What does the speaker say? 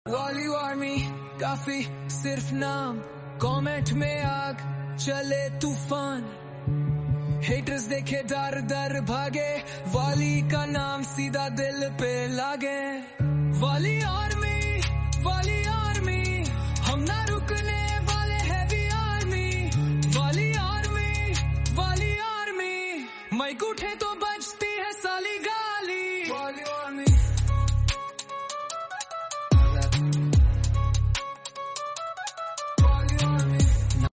वाली आर्मी काफी सिर्फ नाम, कमेंट में आग चले तूफान, हेटर्स देखे डर डर भागे, वाली का नाम सीधा दिल पे लागे। वाली आर्मी, वाली